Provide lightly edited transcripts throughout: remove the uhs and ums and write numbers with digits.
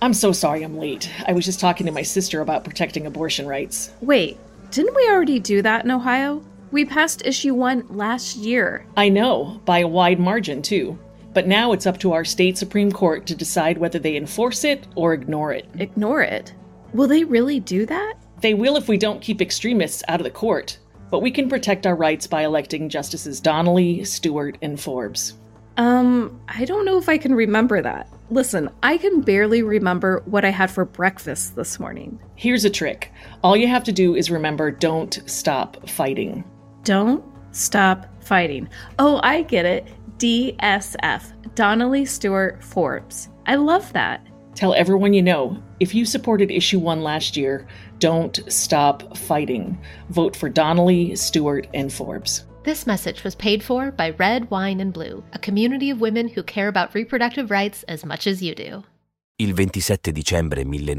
I'm so sorry I'm late. I was just talking to my sister about protecting abortion rights. Wait, didn't we already do that in Ohio? We passed issue 1 last year. I know, by a wide margin, too. But now it's up to our state Supreme Court to decide whether they enforce it or ignore it. Ignore it? Will they really do that? They will if we don't keep extremists out of the court. But we can protect our rights by electing Justices Donnelly, Stewart, and Forbes. I don't know if I can remember that. Listen, I can barely remember what I had for breakfast this morning. Here's a trick. All you have to do is remember, don't stop fighting. Don't stop fighting. Oh, I get it. DSF. Donnelly, Stewart, Forbes. I love that. Tell everyone you know, if you supported issue 1 last year, don't stop fighting. Vote for Donnelly, Stewart, and Forbes. This message was paid for by Red, Wine and Blue, a community of women who care about reproductive rights as much as you do. Il 27 dicembre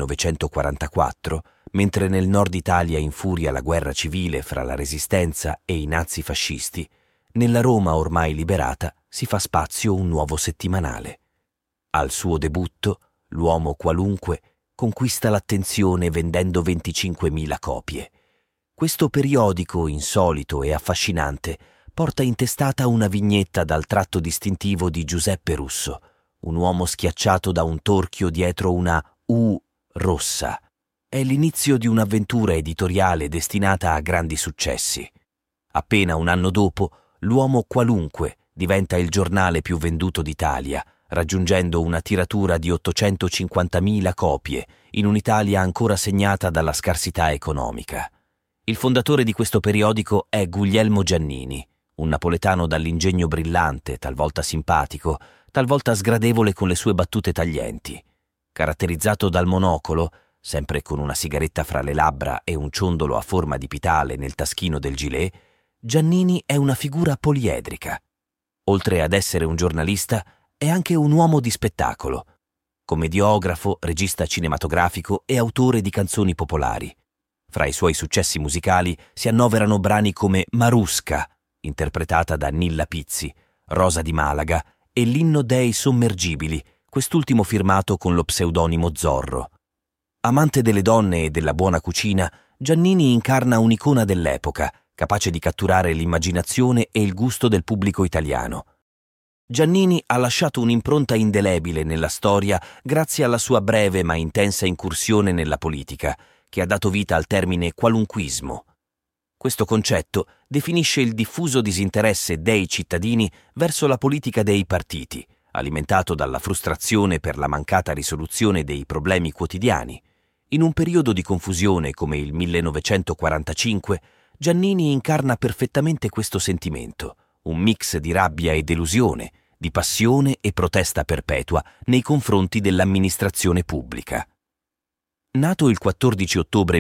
1944, mentre nel nord Italia infuria la guerra civile fra la resistenza e i nazifascisti, nella Roma ormai liberata si fa spazio un nuovo settimanale. Al suo debutto, l'uomo qualunque conquista l'attenzione vendendo 25.000 copie. Questo periodico insolito e affascinante porta intestata una vignetta dal tratto distintivo di Giuseppe Russo, un uomo schiacciato da un torchio dietro una U rossa. È l'inizio di un'avventura editoriale destinata a grandi successi. Appena un anno dopo, l'uomo qualunque diventa il giornale più venduto d'Italia, raggiungendo una tiratura di 850.000 copie in un'Italia ancora segnata dalla scarsità economica. Il fondatore di questo periodico è Guglielmo Giannini, un napoletano dall'ingegno brillante, talvolta simpatico, talvolta sgradevole con le sue battute taglienti. Caratterizzato dal monocolo, sempre con una sigaretta fra le labbra e un ciondolo a forma di pitale nel taschino del gilet, Giannini è una figura poliedrica. Oltre ad essere un giornalista, è anche un uomo di spettacolo, commediografo, regista cinematografico e autore di canzoni popolari. Fra i suoi successi musicali si annoverano brani come Marusca, interpretata da Nilla Pizzi, Rosa di Malaga e l'Inno dei Sommergibili, quest'ultimo firmato con lo pseudonimo Zorro. Amante delle donne e della buona cucina, Giannini incarna un'icona dell'epoca, capace di catturare l'immaginazione e il gusto del pubblico italiano. Giannini ha lasciato un'impronta indelebile nella storia grazie alla sua breve ma intensa incursione nella politica, che ha dato vita al termine qualunquismo. Questo concetto definisce il diffuso disinteresse dei cittadini verso la politica dei partiti, alimentato dalla frustrazione per la mancata risoluzione dei problemi quotidiani. In un periodo di confusione come il 1945, Giannini incarna perfettamente questo sentimento, un mix di rabbia e delusione, di passione e protesta perpetua nei confronti dell'amministrazione pubblica. Nato il 14 ottobre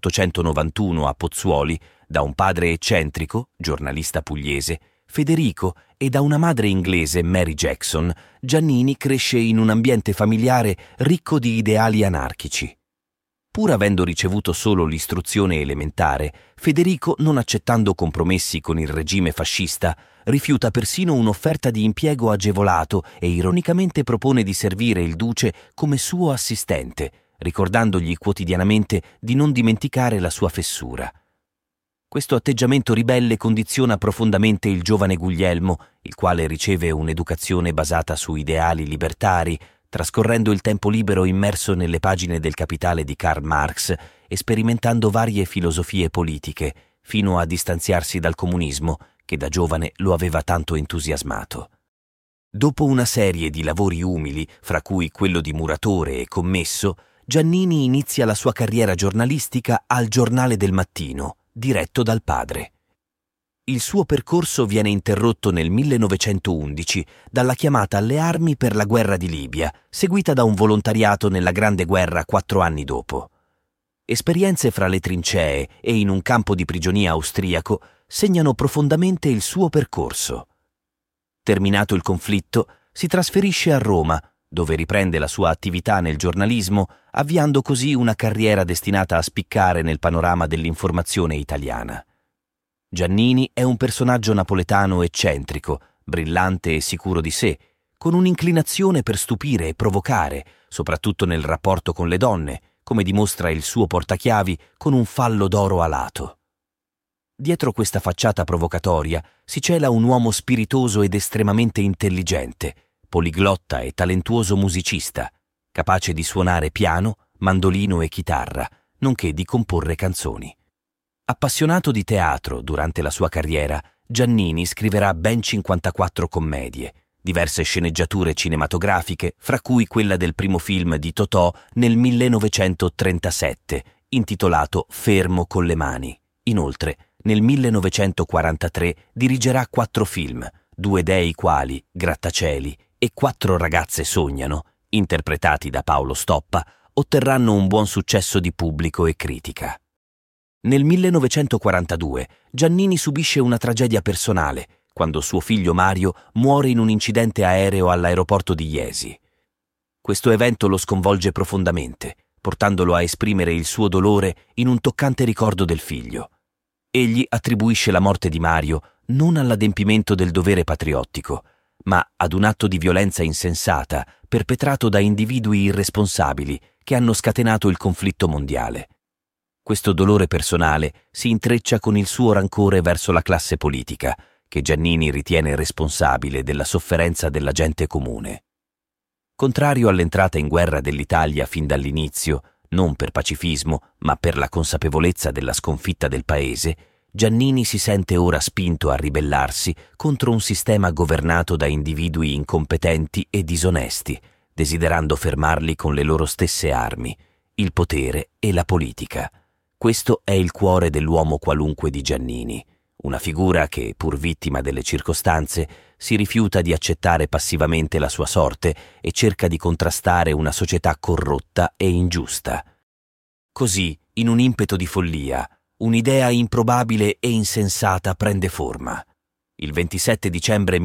1891 a Pozzuoli, da un padre eccentrico, giornalista pugliese, Federico, e da una madre inglese, Mary Jackson, Giannini cresce in un ambiente familiare ricco di ideali anarchici. Pur avendo ricevuto solo l'istruzione elementare, Federico, non accettando compromessi con il regime fascista, rifiuta persino un'offerta di impiego agevolato e ironicamente propone di servire il duce come suo assistente, ricordandogli quotidianamente di non dimenticare la sua fessura. Questo atteggiamento ribelle condiziona profondamente il giovane Guglielmo, il quale riceve un'educazione basata su ideali libertari, trascorrendo il tempo libero immerso nelle pagine del Capitale di Karl Marx e sperimentando varie filosofie politiche, fino a distanziarsi dal comunismo, che da giovane lo aveva tanto entusiasmato. Dopo una serie di lavori umili, fra cui quello di muratore e commesso, Giannini inizia la sua carriera giornalistica al Giornale del Mattino, diretto dal padre. Il suo percorso viene interrotto nel 1911 dalla chiamata alle armi per la guerra di Libia, seguita da un volontariato nella Grande Guerra 4 anni dopo. Esperienze fra le trincee e in un campo di prigionia austriaco segnano profondamente il suo percorso. Terminato il conflitto, si trasferisce a Roma, dove riprende la sua attività nel giornalismo, avviando così una carriera destinata a spiccare nel panorama dell'informazione italiana. Giannini è un personaggio napoletano eccentrico, brillante e sicuro di sé, con un'inclinazione per stupire e provocare, soprattutto nel rapporto con le donne, come dimostra il suo portachiavi con un fallo d'oro alato. Dietro questa facciata provocatoria si cela un uomo spiritoso ed estremamente intelligente, poliglotta e talentuoso musicista, capace di suonare piano, mandolino e chitarra, nonché di comporre canzoni. Appassionato di teatro durante la sua carriera, Giannini scriverà ben 54 commedie, diverse sceneggiature cinematografiche, fra cui quella del primo film di Totò nel 1937, intitolato Fermo con le mani. Inoltre, nel 1943 dirigerà 4 film, 2 dei quali, Grattacieli e 4 ragazze sognano, interpretati da Paolo Stoppa, otterranno un buon successo di pubblico e critica. Nel 1942 Giannini subisce una tragedia personale, quando suo figlio Mario muore in un incidente aereo all'aeroporto di Jesi. Questo evento lo sconvolge profondamente, portandolo a esprimere il suo dolore in un toccante ricordo del figlio. Egli attribuisce la morte di Mario non all'adempimento del dovere patriottico, ma ad un atto di violenza insensata perpetrato da individui irresponsabili che hanno scatenato il conflitto mondiale. Questo dolore personale si intreccia con il suo rancore verso la classe politica, che Giannini ritiene responsabile della sofferenza della gente comune. Contrario all'entrata in guerra dell'Italia fin dall'inizio, non per pacifismo, ma per la consapevolezza della sconfitta del paese, Giannini si sente ora spinto a ribellarsi contro un sistema governato da individui incompetenti e disonesti, desiderando fermarli con le loro stesse armi, il potere e la politica. Questo è il cuore dell'uomo qualunque di Giannini, una figura che, pur vittima delle circostanze, si rifiuta di accettare passivamente la sua sorte e cerca di contrastare una società corrotta e ingiusta. Così, in un impeto di follia, un'idea improbabile e insensata prende forma. Il 27 dicembre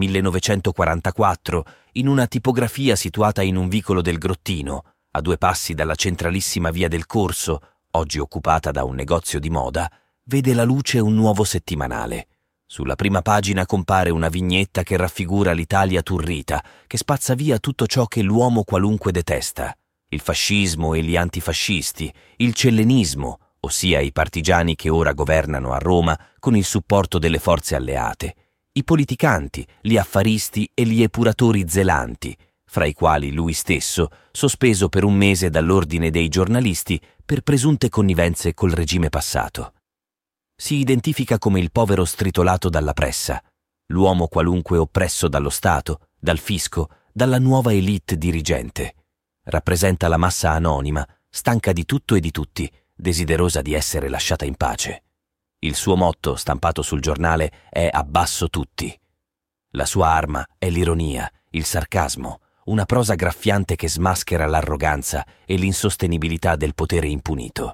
1944, in una tipografia situata in un vicolo del Grottino, a 2 passi dalla centralissima via del Corso, oggi occupata da un negozio di moda, vede la luce un nuovo settimanale. Sulla prima pagina compare una vignetta che raffigura l'Italia turrita, che spazza via tutto ciò che l'uomo qualunque detesta: il fascismo e gli antifascisti, il cellenismo, ossia i partigiani che ora governano a Roma con il supporto delle forze alleate, i politicanti, gli affaristi e gli epuratori zelanti, fra i quali lui stesso, sospeso per un mese dall'ordine dei giornalisti per presunte connivenze col regime passato. Si identifica come il povero stritolato dalla pressa, l'uomo qualunque oppresso dallo Stato, dal fisco, dalla nuova élite dirigente. Rappresenta la massa anonima, stanca di tutto e di tutti, desiderosa di essere lasciata in pace. Il suo motto, stampato sul giornale, è «Abbasso tutti». La sua arma è l'ironia, il sarcasmo, una prosa graffiante che smaschera l'arroganza e l'insostenibilità del potere impunito.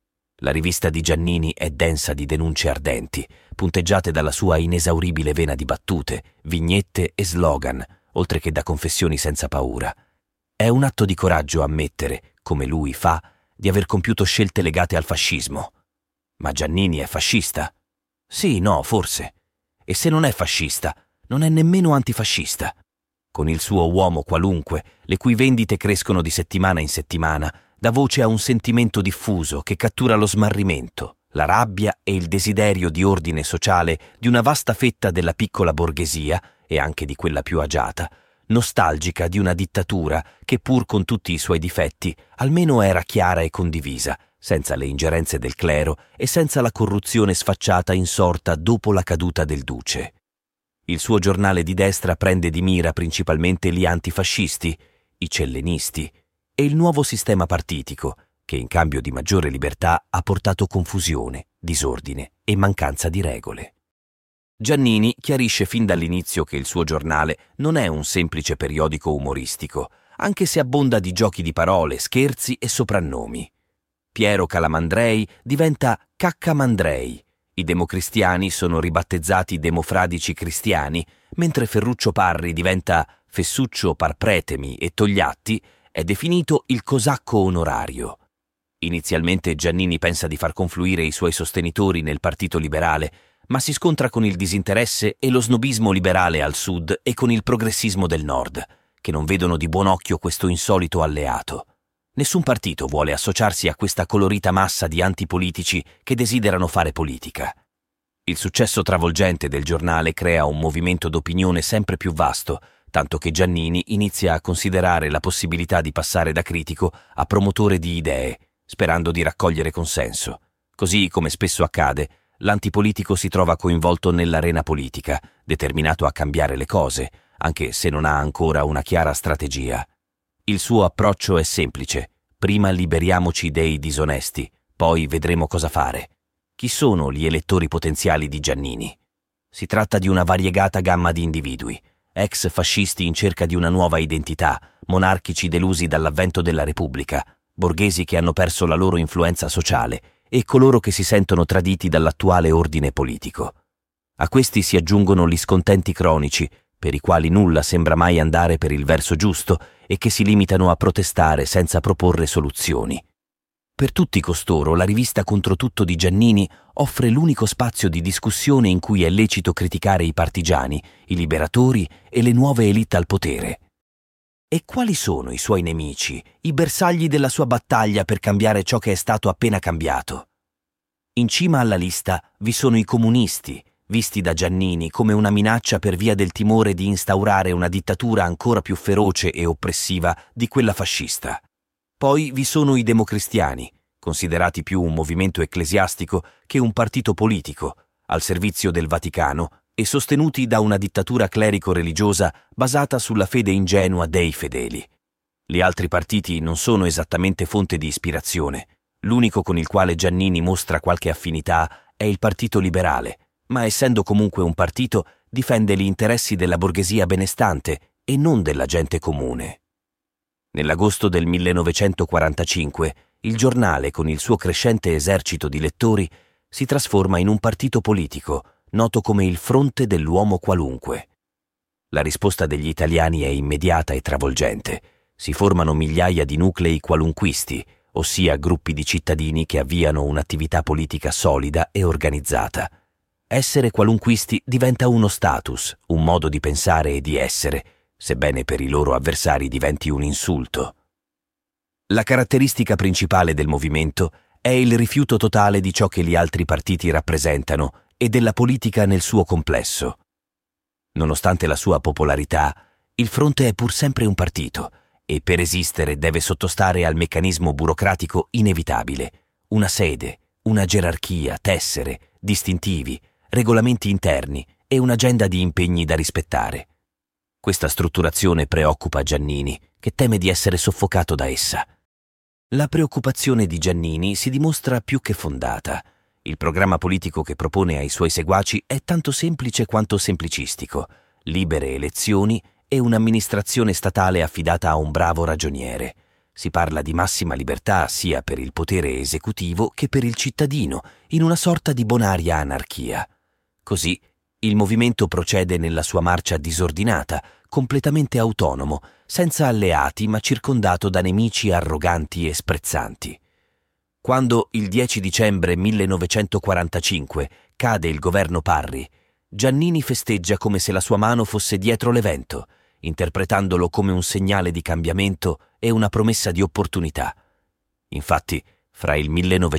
La rivista di Giannini è densa di denunce ardenti, punteggiate dalla sua inesauribile vena di battute, vignette e slogan, oltre che da confessioni senza paura. È un atto di coraggio ammettere, come lui fa, di aver compiuto scelte legate al fascismo. Ma Giannini è fascista? Sì, no, forse. E se non è fascista, non è nemmeno antifascista. Con il suo uomo qualunque, le cui vendite crescono di settimana in settimana, dà voce a un sentimento diffuso che cattura lo smarrimento, la rabbia e il desiderio di ordine sociale di una vasta fetta della piccola borghesia, e anche di quella più agiata, nostalgica di una dittatura che, pur con tutti i suoi difetti, almeno era chiara e condivisa, senza le ingerenze del clero e senza la corruzione sfacciata insorta dopo la caduta del duce. Il suo giornale di destra prende di mira principalmente gli antifascisti, i cellenisti e il nuovo sistema partitico, che in cambio di maggiore libertà ha portato confusione, disordine e mancanza di regole. Giannini chiarisce fin dall'inizio che il suo giornale non è un semplice periodico umoristico, anche se abbonda di giochi di parole, scherzi e soprannomi. Piero Calamandrei diventa Caccamandrei, i democristiani sono ribattezzati demofradici cristiani, mentre Ferruccio Parri diventa Fessuccio Parpretemi e Togliatti è definito il cosacco onorario. Inizialmente Giannini pensa di far confluire i suoi sostenitori nel Partito Liberale, ma si scontra con il disinteresse e lo snobismo liberale al sud e con il progressismo del nord, che non vedono di buon occhio questo insolito alleato. Nessun partito vuole associarsi a questa colorita massa di antipolitici che desiderano fare politica. Il successo travolgente del giornale crea un movimento d'opinione sempre più vasto, tanto che Giannini inizia a considerare la possibilità di passare da critico a promotore di idee, sperando di raccogliere consenso. Così, come spesso accade, l'antipolitico si trova coinvolto nell'arena politica, determinato a cambiare le cose, anche se non ha ancora una chiara strategia. Il suo approccio è semplice: prima liberiamoci dei disonesti, poi vedremo cosa fare. Chi sono gli elettori potenziali di Giannini? Si tratta di una variegata gamma di individui, ex fascisti in cerca di una nuova identità, monarchici delusi dall'avvento della Repubblica, borghesi che hanno perso la loro influenza sociale e coloro che si sentono traditi dall'attuale ordine politico. A questi si aggiungono gli scontenti cronici, per i quali nulla sembra mai andare per il verso giusto e che si limitano a protestare senza proporre soluzioni. Per tutti costoro la rivista Controtutto di Giannini offre l'unico spazio di discussione in cui è lecito criticare i partigiani, i liberatori e le nuove élite al potere. E quali sono i suoi nemici, i bersagli della sua battaglia per cambiare ciò che è stato appena cambiato? In cima alla lista vi sono i comunisti, visti da Giannini come una minaccia per via del timore di instaurare una dittatura ancora più feroce e oppressiva di quella fascista. Poi vi sono i democristiani, considerati più un movimento ecclesiastico che un partito politico, al servizio del Vaticano e sostenuti da una dittatura clerico-religiosa basata sulla fede ingenua dei fedeli. Gli altri partiti non sono esattamente fonte di ispirazione. L'unico con il quale Giannini mostra qualche affinità è il Partito Liberale, ma essendo comunque un partito difende gli interessi della borghesia benestante e non della gente comune. Nell'agosto del 1945 il giornale, con il suo crescente esercito di lettori, si trasforma in un partito politico noto come il Fronte dell'Uomo Qualunque. La risposta degli italiani è immediata e travolgente. Si formano migliaia di nuclei qualunquisti, ossia gruppi di cittadini che avviano un'attività politica solida e organizzata. Essere qualunquisti diventa uno status, un modo di pensare e di essere, sebbene per i loro avversari diventi un insulto. La caratteristica principale del movimento è il rifiuto totale di ciò che gli altri partiti rappresentano e della politica nel suo complesso. Nonostante la sua popolarità, il Fronte è pur sempre un partito e per esistere deve sottostare al meccanismo burocratico inevitabile: una sede, una gerarchia, tessere, distintivi, regolamenti interni e un'agenda di impegni da rispettare. Questa strutturazione preoccupa Giannini, che teme di essere soffocato da essa. La preoccupazione di Giannini si dimostra più che fondata. Il programma politico che propone ai suoi seguaci è tanto semplice quanto semplicistico: libere elezioni e un'amministrazione statale affidata a un bravo ragioniere. Si parla di massima libertà sia per il potere esecutivo che per il cittadino, in una sorta di bonaria anarchia. Così il movimento procede nella sua marcia disordinata, completamente autonomo, senza alleati ma circondato da nemici arroganti e sprezzanti. Quando il 10 dicembre 1945 cade il governo Parri, Giannini festeggia come se la sua mano fosse dietro l'evento, interpretandolo come un segnale di cambiamento e una promessa di opportunità. Infatti, fra il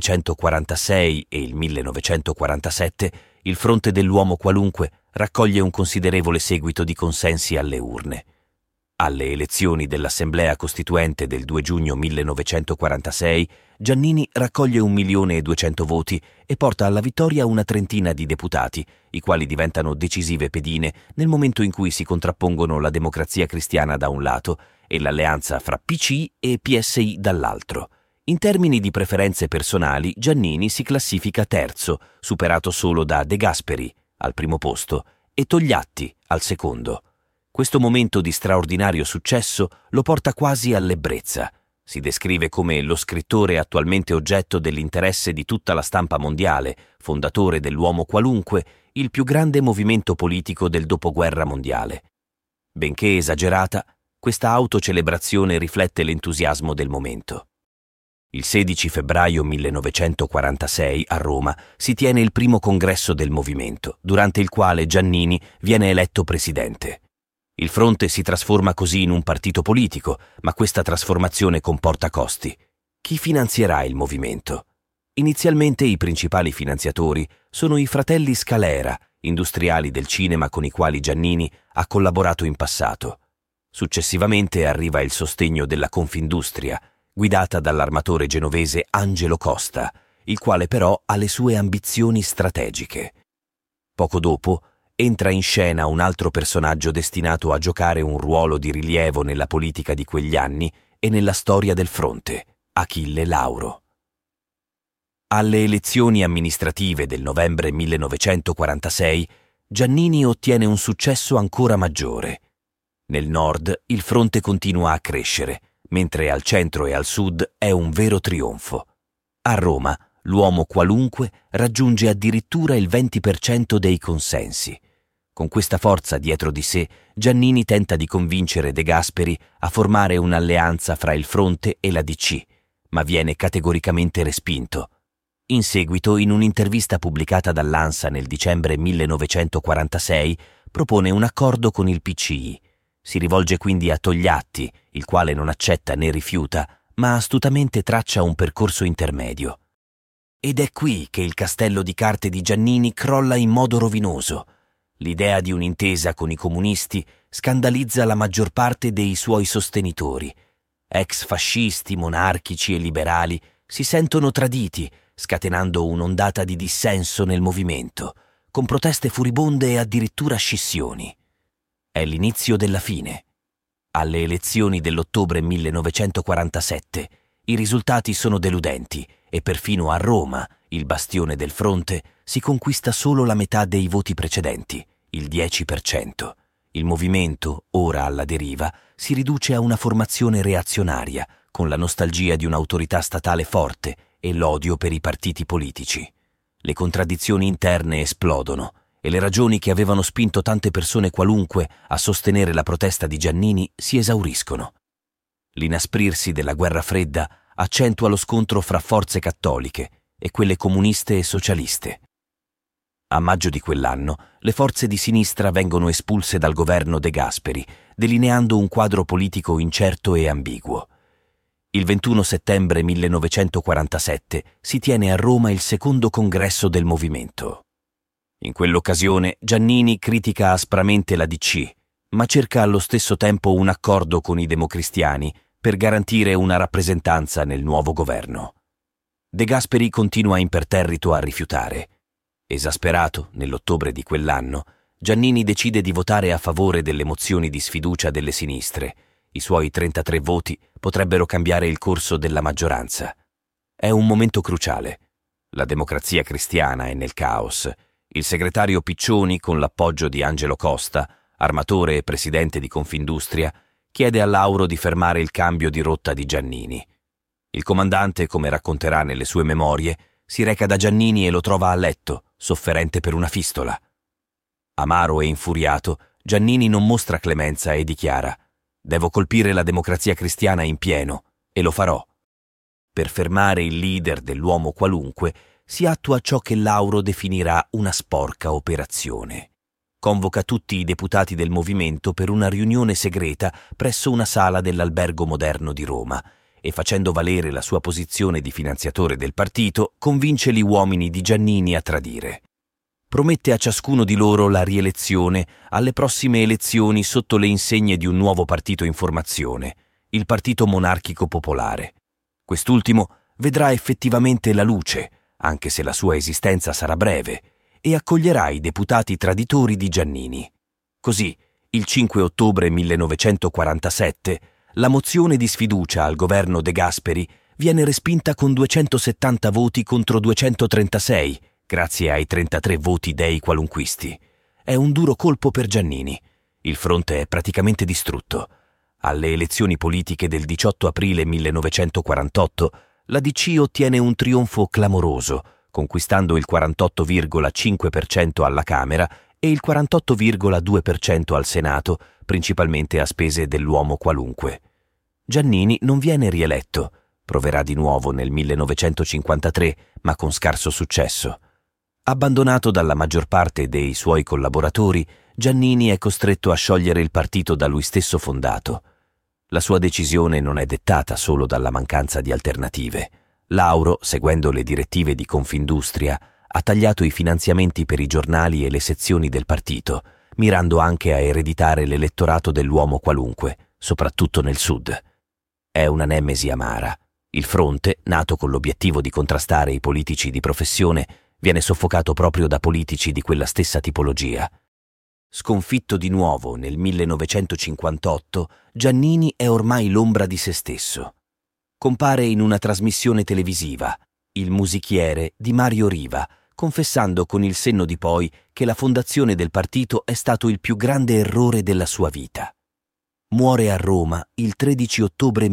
1946 e il 1947, il Fronte dell'Uomo Qualunque raccoglie un considerevole seguito di consensi alle urne. Alle elezioni dell'Assemblea Costituente del 2 giugno 1946, Giannini raccoglie 1.200.000 voti e porta alla vittoria una trentina di deputati, i quali diventano decisive pedine nel momento in cui si contrappongono la Democrazia Cristiana da un lato e l'alleanza fra PC e PSI dall'altro. In termini di preferenze personali, Giannini si classifica terzo, superato solo da De Gasperi, al primo posto, e Togliatti, al secondo. Questo momento di straordinario successo lo porta quasi all'ebbrezza. Si descrive come lo scrittore attualmente oggetto dell'interesse di tutta la stampa mondiale, fondatore dell'Uomo Qualunque, il più grande movimento politico del dopoguerra mondiale. Benché esagerata, questa autocelebrazione riflette l'entusiasmo del momento. Il 16 febbraio 1946 a Roma si tiene il primo congresso del movimento, durante il quale Giannini viene eletto presidente. Il Fronte si trasforma così in un partito politico, ma questa trasformazione comporta costi. Chi finanzierà il movimento? Inizialmente i principali finanziatori sono i fratelli Scalera, industriali del cinema con i quali Giannini ha collaborato in passato. Successivamente arriva il sostegno della Confindustria, guidata dall'armatore genovese Angelo Costa, il quale però ha le sue ambizioni strategiche. Poco dopo entra in scena un altro personaggio destinato a giocare un ruolo di rilievo nella politica di quegli anni e nella storia del Fronte, Achille Lauro. Alle elezioni amministrative del novembre 1946, Giannini ottiene un successo ancora maggiore. Nel nord il Fronte continua a crescere, mentre al centro e al sud è un vero trionfo. A Roma, l'uomo qualunque raggiunge addirittura il 20% dei consensi. Con questa forza dietro di sé, Giannini tenta di convincere De Gasperi a formare un'alleanza fra il Fronte e la DC, ma viene categoricamente respinto. In seguito, in un'intervista pubblicata dall'ANSA nel dicembre 1946, propone un accordo con il PCI. Si rivolge quindi a Togliatti, il quale non accetta né rifiuta, ma astutamente traccia un percorso intermedio. Ed è qui che il castello di carte di Giannini crolla in modo rovinoso. L'idea di un'intesa con i comunisti scandalizza la maggior parte dei suoi sostenitori. Ex fascisti, monarchici e liberali si sentono traditi, scatenando un'ondata di dissenso nel movimento, con proteste furibonde e addirittura scissioni. È l'inizio della fine. Alle elezioni dell'ottobre 1947 i risultati sono deludenti e perfino a Roma, il bastione del Fronte, si conquista solo la metà dei voti precedenti, il 10%. Il movimento, ora alla deriva, si riduce a una formazione reazionaria, con la nostalgia di un'autorità statale forte e l'odio per i partiti politici. Le contraddizioni interne esplodono e le ragioni che avevano spinto tante persone qualunque a sostenere la protesta di Giannini si esauriscono. L'inasprirsi della guerra fredda accentua lo scontro fra forze cattoliche e quelle comuniste e socialiste. A maggio di quell'anno, le forze di sinistra vengono espulse dal governo De Gasperi, delineando un quadro politico incerto e ambiguo. Il 21 settembre 1947 si tiene a Roma il secondo congresso del movimento. In quell'occasione Giannini critica aspramente la DC, ma cerca allo stesso tempo un accordo con i democristiani per garantire una rappresentanza nel nuovo governo. De Gasperi continua imperterrito a rifiutare. Esasperato, nell'ottobre di quell'anno, Giannini decide di votare a favore delle mozioni di sfiducia delle sinistre. I suoi 33 voti potrebbero cambiare il corso della maggioranza. È un momento cruciale. La Democrazia Cristiana è nel caos. Il segretario Piccioni, con l'appoggio di Angelo Costa, armatore e presidente di Confindustria, chiede a Lauro di fermare il cambio di rotta di Giannini. Il comandante, come racconterà nelle sue memorie, si reca da Giannini e lo trova a letto, sofferente per una fistola. Amaro e infuriato, Giannini non mostra clemenza e dichiara: «Devo colpire la Democrazia Cristiana in pieno, e lo farò». Per fermare il leader dell'uomo qualunque si attua ciò che Lauro definirà una sporca operazione. Convoca tutti i deputati del movimento per una riunione segreta presso una sala dell'Albergo Moderno di Roma e, facendo valere la sua posizione di finanziatore del partito, convince gli uomini di Giannini a tradire. Promette a ciascuno di loro la rielezione alle prossime elezioni sotto le insegne di un nuovo partito in formazione, il Partito Monarchico Popolare. Quest'ultimo vedrà effettivamente la luce, anche se la sua esistenza sarà breve, e accoglierà i deputati traditori di Giannini. Così, il 5 ottobre 1947, la mozione di sfiducia al governo De Gasperi viene respinta con 270 voti contro 236, grazie ai 33 voti dei qualunquisti. È un duro colpo per Giannini. Il fronte è praticamente distrutto. Alle elezioni politiche del 18 aprile 1948, la DC ottiene un trionfo clamoroso, conquistando il 48,5% alla Camera e il 48,2% al Senato, principalmente a spese dell'uomo qualunque. Giannini non viene rieletto, proverà di nuovo nel 1953, ma con scarso successo. Abbandonato dalla maggior parte dei suoi collaboratori, Giannini è costretto a sciogliere il partito da lui stesso fondato. La sua decisione non è dettata solo dalla mancanza di alternative. Lauro, seguendo le direttive di Confindustria, ha tagliato i finanziamenti per i giornali e le sezioni del partito, mirando anche a ereditare l'elettorato dell'uomo qualunque, soprattutto nel sud. È una nemesi amara. Il fronte, nato con l'obiettivo di contrastare i politici di professione, viene soffocato proprio da politici di quella stessa tipologia. Sconfitto di nuovo nel 1958, Giannini è ormai l'ombra di se stesso. Compare in una trasmissione televisiva, Il musichiere di Mario Riva, confessando con il senno di poi che la fondazione del partito è stato il più grande errore della sua vita. Muore a Roma il 13 ottobre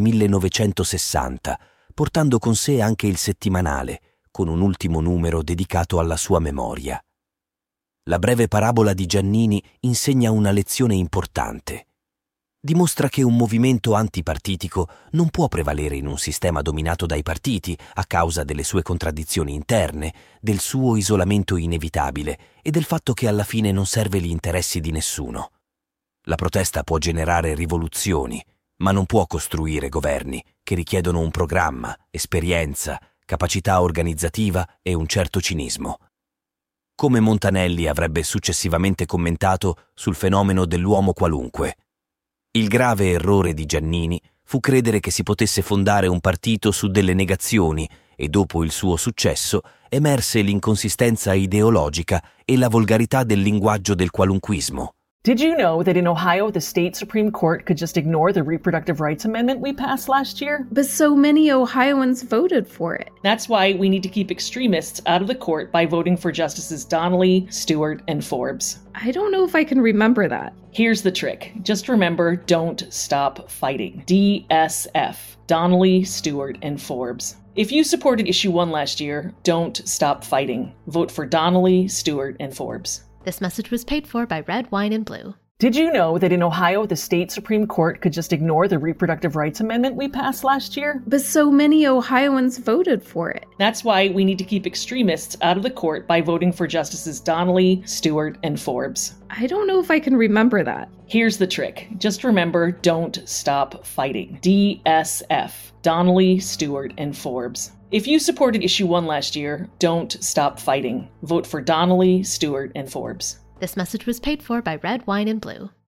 1960, portando con sé anche il settimanale, con un ultimo numero dedicato alla sua memoria. La breve parabola di Giannini insegna una lezione importante. Dimostra che un movimento antipartitico non può prevalere in un sistema dominato dai partiti a causa delle sue contraddizioni interne, del suo isolamento inevitabile e del fatto che alla fine non serve gli interessi di nessuno. La protesta può generare rivoluzioni, ma non può costruire governi che richiedono un programma, esperienza, capacità organizzativa e un certo cinismo. Come Montanelli avrebbe successivamente commentato sul fenomeno dell'uomo qualunque. Il grave errore di Giannini fu credere che si potesse fondare un partito su delle negazioni e dopo il suo successo emerse l'inconsistenza ideologica e la volgarità del linguaggio del qualunquismo. Did you know that in Ohio, the state Supreme Court could just ignore the reproductive rights amendment we passed last year? But so many Ohioans voted for it. That's why we need to keep extremists out of the court by voting for Justices Donnelly, Stewart, and Forbes. I don't know if I can remember that. Here's the trick. Just remember, don't stop fighting. DSF. Donnelly, Stewart, and Forbes. If you supported Issue 1 last year, don't stop fighting. Vote for Donnelly, Stewart, and Forbes. This message was paid for by Red Wine and Blue. Did you know that in Ohio, the state Supreme Court could just ignore the reproductive rights amendment we passed last year? But so many Ohioans voted for it. That's why we need to keep extremists out of the court by voting for Justices Donnelly, Stewart, and Forbes. I don't know if I can remember that. Here's the trick. Just remember, don't stop fighting. DSF. Donnelly, Stewart, and Forbes. If you supported Issue 1 last year, don't stop fighting. Vote for Donnelly, Stewart, and Forbes. This message was paid for by Red Wine and Blue.